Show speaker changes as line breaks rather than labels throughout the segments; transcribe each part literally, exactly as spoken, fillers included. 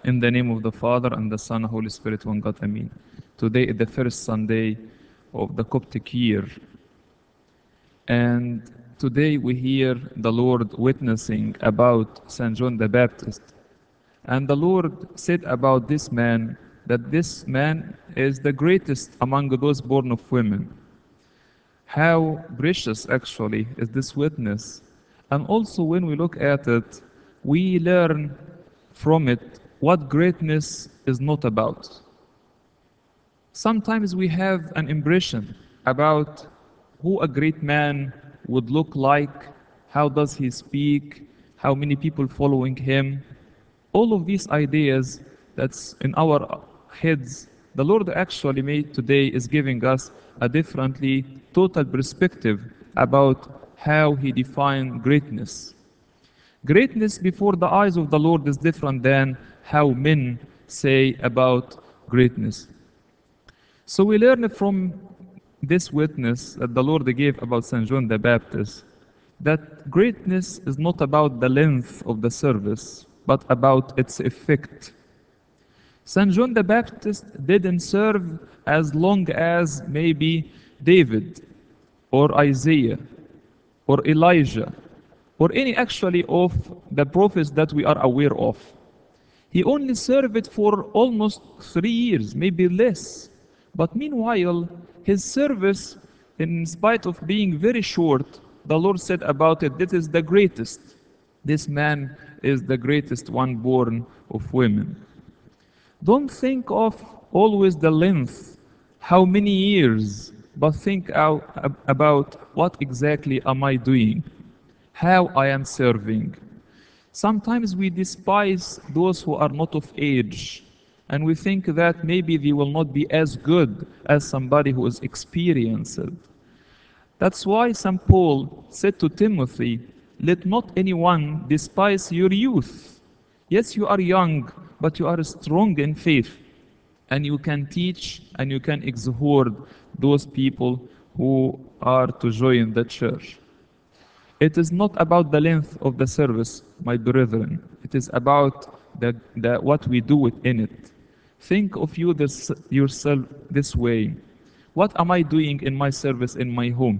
In the name of the Father, and the Son, and Holy Spirit, one God, Amen. Today is the first Sunday of the Coptic year. And today we hear the Lord witnessing about Saint John the Baptist. And the Lord said about this man that this man is the greatest among those born of women. How precious actually is this witness. And also when we look at it, we learn from it what greatness is not about. Sometimes we have an impression about who a great man would look like, how does he speak, how many people following him. All of these ideas that's in our heads, the Lord actually made today is giving us a differently total perspective about how he defined greatness. Greatness before the eyes of the Lord is different than how men say about greatness. So we learn from this witness that the Lord gave about Saint John the Baptist that greatness is not about the length of the service, but about its effect. Saint John the Baptist didn't serve as long as maybe David or Isaiah or Elijah or any actually of the prophets that we are aware of. He only served for almost three years, maybe less. But meanwhile, his service, in spite of being very short, the Lord said about it, this is the greatest. This man is the greatest one born of women. Don't think of always the length, how many years, but think out about what exactly am I doing, how I am serving. Sometimes we despise those who are not of age, and we think that maybe they will not be as good as somebody who is experienced. That's why Saint Paul said to Timothy, let not anyone despise your youth. Yes, you are young, but you are strong in faith, and you can teach and you can exhort those people who are to join the church. It is not about the length of the service, my brethren. It is about the, the, what we do within it. Think of you this, yourself this way. What am I doing in my service in my home?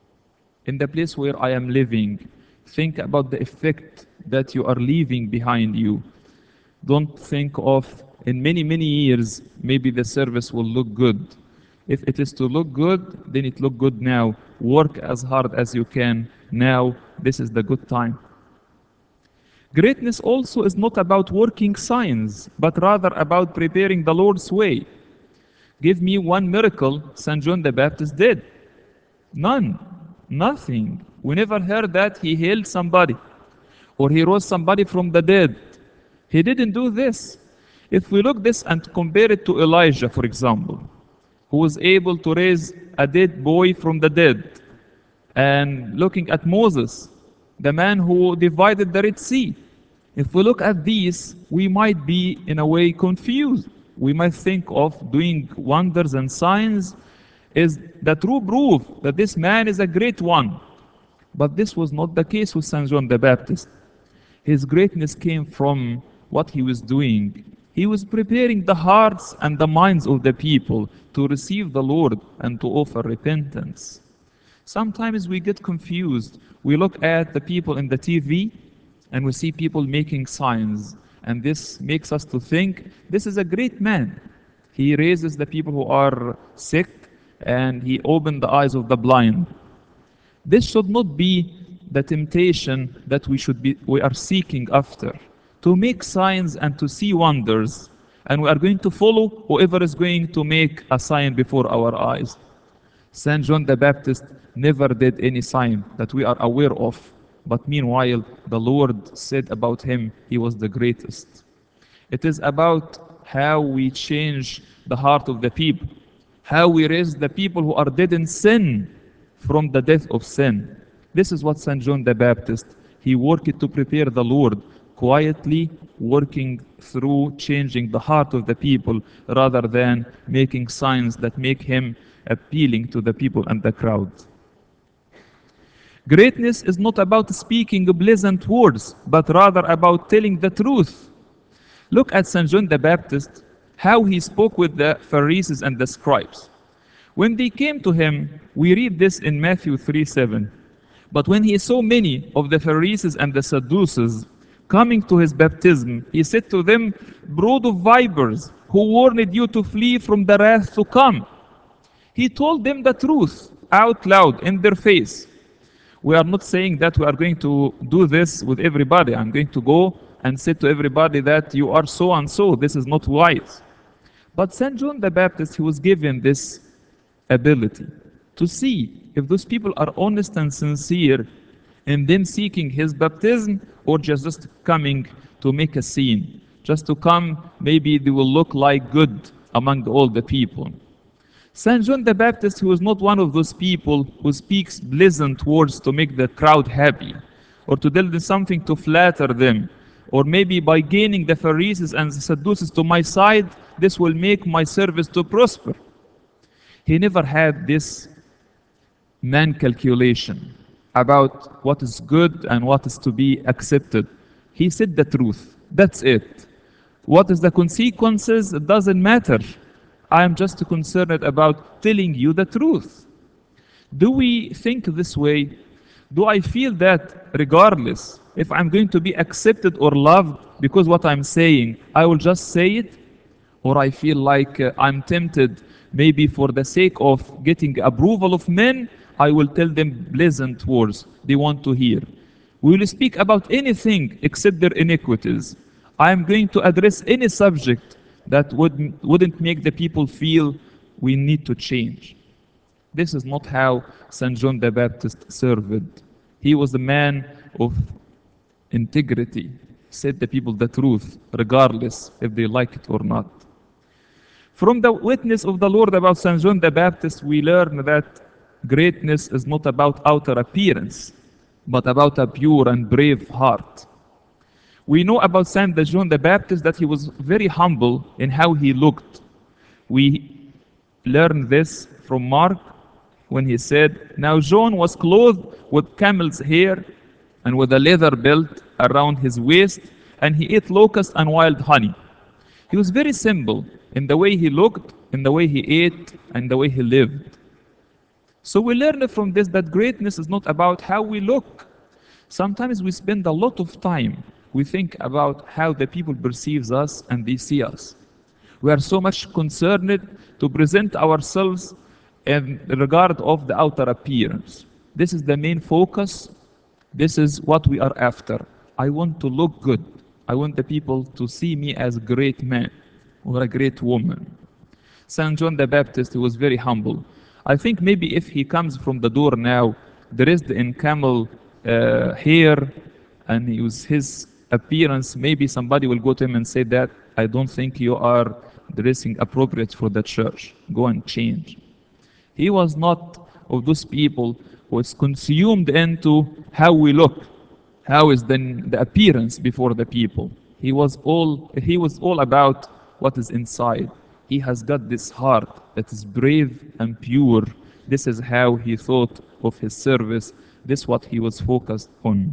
In the place where I am living. Think about the effect that you are leaving behind you. Don't think of in many, many years, maybe the service will look good. If it is to look good, then it look good now. Work as hard as you can now. This is the good time. Greatness also is not about working signs, but rather about preparing the Lord's way. Give me one miracle Saint John the Baptist did. None. Nothing. We never heard that he healed somebody or he rose somebody from the dead. He didn't do this. If we look this and compare it to Elijah, for example, who was able to raise a dead boy from the dead, and looking at Moses, the man who divided the Red Sea. If we look at these, we might be in a way confused. We might think of doing wonders and signs is the true proof that this man is a great one. But this was not the case with Saint John the Baptist. His greatness came from what he was doing. He was preparing the hearts and the minds of the people to receive the Lord and to offer repentance. Sometimes we get confused. We look at the people in the T V and we see people making signs, and this makes us to think this is a great man. He raises the people who are sick and he opened the eyes of the blind. This should not be the temptation that we should be we are seeking after, to make signs and to see wonders, and we are going to follow whoever is going to make a sign before our eyes. Saint John the Baptist never did any sign that we are aware of, but meanwhile the Lord said about him he was the greatest. It is about how we change the heart of the people, how we raise the people who are dead in sin from the death of sin. This is what Saint John the Baptist, he worked to prepare the Lord, quietly working through changing the heart of the people rather than making signs that make him appealing to the people and the crowd. Greatness is not about speaking pleasant words, but rather about telling the truth. Look at Saint John the Baptist, how he spoke with the Pharisees and the scribes. When they came to him, we read this in Matthew three seven. But when he saw many of the Pharisees and the Sadducees coming to his baptism, he said to them, brood of vipers, who warned you to flee from the wrath to come. He told them the truth out loud in their face. We are not saying that we are going to do this with everybody. I'm going to go and say to everybody that you are so and so. This is not wise. But Saint John the Baptist, he was given this ability to see if those people are honest and sincere in them seeking his baptism, or just, just coming to make a scene. Just to come, maybe they will look like good among all the people. Saint John the Baptist, who is not one of those people who speaks pleasant words to make the crowd happy, or to tell them something to flatter them, or maybe by gaining the Pharisees and the Sadducees to my side, this will make my service to prosper. He never had this man calculation about what is good and what is to be accepted. He said the truth. That's it. What is the consequences? It doesn't matter. I am just concerned about telling you the truth. Do we think this way? Do I feel that regardless if I'm going to be accepted or loved because what I'm saying, I will just say it? Or I feel like uh, I'm tempted, maybe for the sake of getting approval of men, I will tell them pleasant words they want to hear. We will speak about anything except their iniquities. I am going to address any subject that would, wouldn't make the people feel we need to change. This is not how Saint John the Baptist served. He was a man of integrity, said the people the truth, regardless if they like it or not. From the witness of the Lord about Saint John the Baptist, we learn that greatness is not about outer appearance, but about a pure and brave heart. We know about Saint John the Baptist that he was very humble in how he looked. We learn this from Mark when he said, now John was clothed with camel's hair and with a leather belt around his waist, and he ate locusts and wild honey. He was very simple in the way he looked, in the way he ate, and the way he lived. So we learn from this that greatness is not about how we look. Sometimes we spend a lot of time, we think about how the people perceives us and they see us. We are so much concerned to present ourselves in regard of the outer appearance. This is the main focus. This is what we are after. I want to look good. I want the people to see me as a great man or a great woman. Saint John the Baptist, he was very humble. I think maybe if he comes from the door now, dressed in camel uh, hair, and he was his appearance, maybe somebody will go to him and say that, I don't think you are dressing appropriate for the church. Go and change. He was not of those people who was consumed into how we look, how is the, the appearance before the people. He was all he was all about what is inside. He has got this heart that is brave and pure. This is how he thought of his service. This is what he was focused on.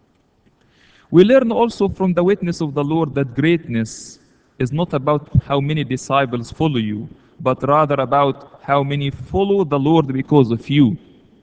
We learn also from the witness of the Lord that greatness is not about how many disciples follow you, but rather about how many follow the Lord because of you.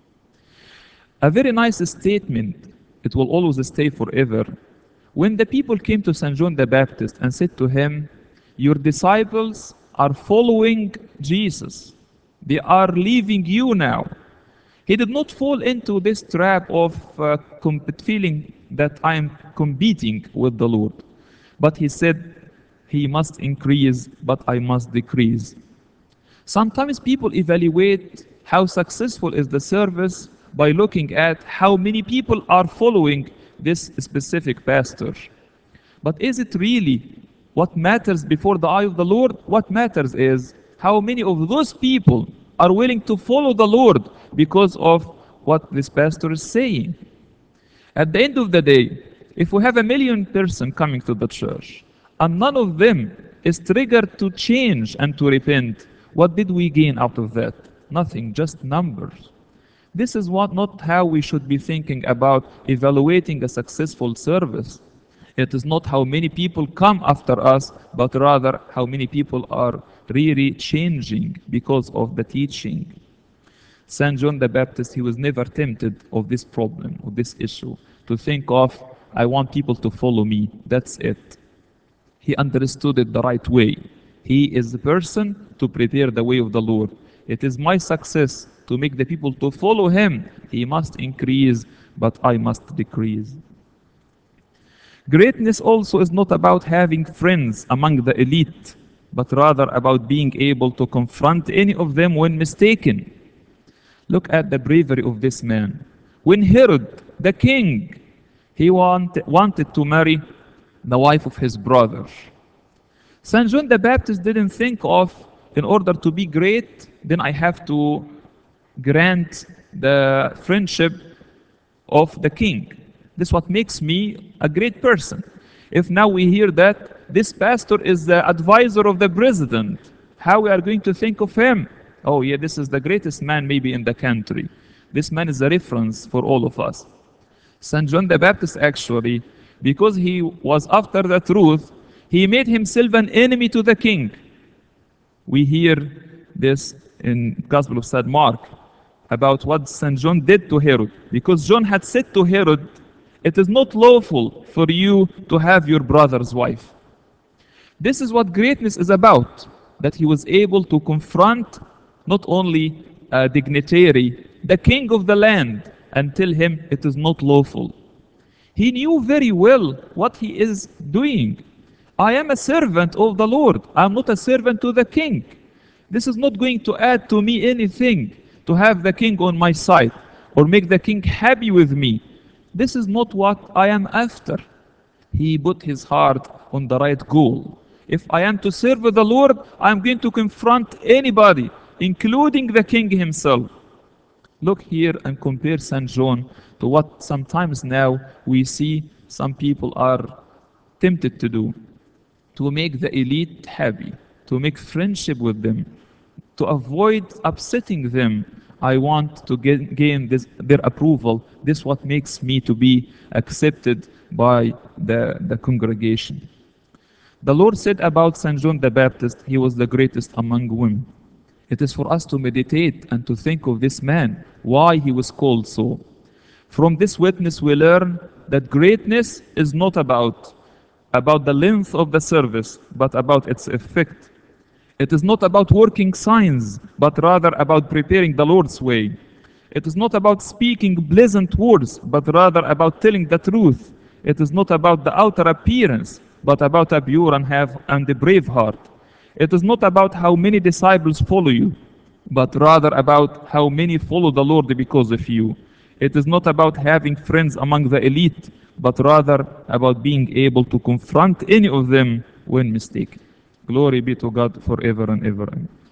A very nice statement, it will always stay forever. When the people came to Saint John the Baptist and said to him, your disciples are following Jesus. They are leaving you now. He did not fall into this trap of uh, feeling that I am competing with the Lord. But he said, he must increase, but I must decrease. Sometimes people evaluate how successful is the service by looking at how many people are following this specific pastor. But is it really what matters before the eye of the Lord? What matters is how many of those people are willing to follow the Lord because of what this pastor is saying. At the end of the day, if we have a million person coming to the church and none of them is triggered to change and to repent, what did we gain out of that? Nothing, just numbers. This is what not how we should be thinking about evaluating a successful service. It is not how many people come after us, but rather how many people are really changing because of the teaching. Saint John the Baptist, he was never tempted of this problem, of this issue, to think of, I want people to follow me. That's it. He understood it the right way. He is the person to prepare the way of the Lord. It is my success to make the people to follow him. He must increase, but I must decrease. Greatness also is not about having friends among the elite, but rather about being able to confront any of them when mistaken. Look at the bravery of this man. When Herod, the king, he want, wanted to marry the wife of his brother, Saint John the Baptist didn't think of, in order to be great, then I have to grant the friendship of the king. This is what makes me a great person. If now we hear that this pastor is the advisor of the president, how we are going to think of him? Oh yeah, this is the greatest man maybe in the country. This man is a reference for all of us. Saint John the Baptist actually, because he was after the truth, he made himself an enemy to the king. We hear this in Gospel of Saint Mark about what Saint John did to Herod. Because John had said to Herod, it is not lawful for you to have your brother's wife. This is what greatness is about, that he was able to confront not only a dignitary, the king of the land, and tell him it is not lawful. He knew very well what he is doing. I am a servant of the Lord. I am not a servant to the king. This is not going to add to me anything to have the king on my side or make the king happy with me. This is not what I am after. He put his heart on the right goal. If I am to serve the Lord, I am going to confront anybody, including the king himself. Look here and compare Saint John to what sometimes now we see some people are tempted to do, to make the elite happy, to make friendship with them, to avoid upsetting them. I want to get, gain this, their approval. This is what makes me to be accepted by the, the congregation. The Lord said about Saint John the Baptist, he was the greatest among women. It is for us to meditate and to think of this man, why he was called so. From this witness we learn that greatness is not about, about the length of the service, but about its effect. It is not about working signs, but rather about preparing the Lord's way. It is not about speaking pleasant words, but rather about telling the truth. It is not about the outer appearance, but about a pure and, have, and a brave heart. It is not about how many disciples follow you, but rather about how many follow the Lord because of you. It is not about having friends among the elite, but rather about being able to confront any of them when mistaken. Glory be to God forever and ever.